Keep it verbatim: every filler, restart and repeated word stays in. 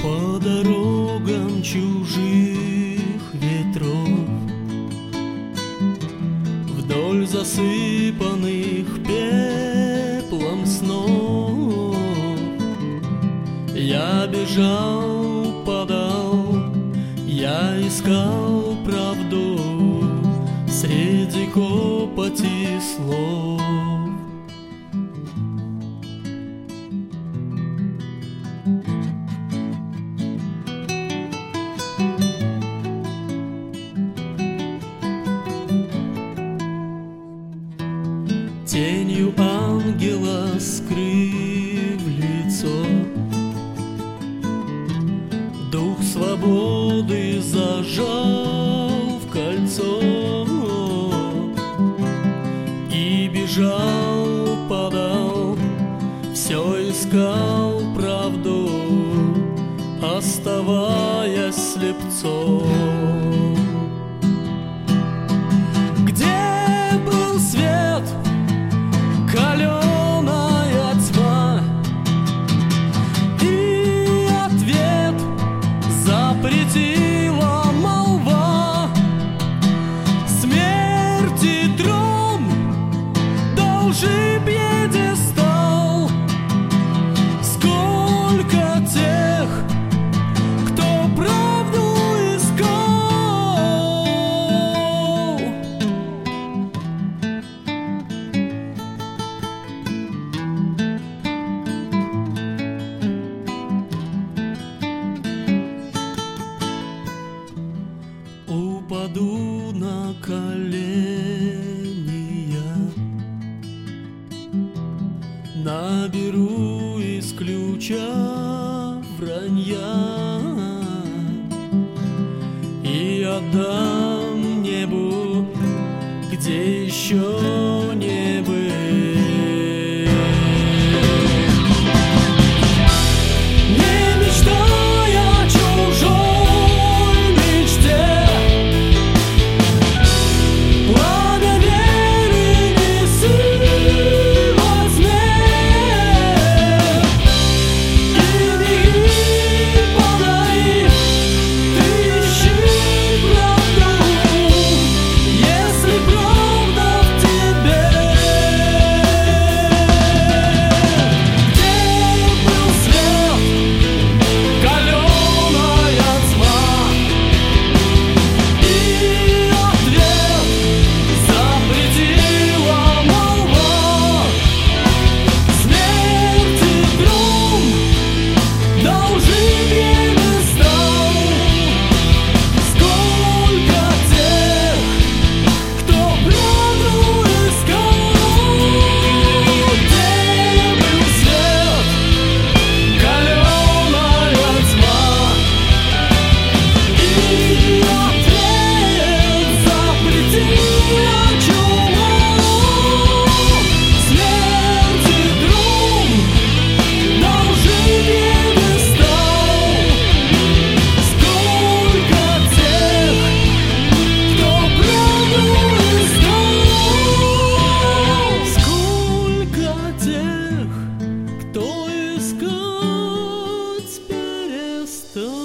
по дорогам чужих ветров, вдоль засыпанных пеплом снов. Я бежал, падал, я искал правду среди копоти слов. Тенью ангела скрыв лицо, дух свободы зажал в кольцо. И бежал, падал, все искал правду, оставаясь слепцом. Где был свет, калёная тьма, и ответ запретила молва. Смерти трон, должен пьедестал. Сколько тех, кто правду искал. Упаду на колени я, наберу из ключа вранья и отдам небу, где еще не быть. Кто искать перестал.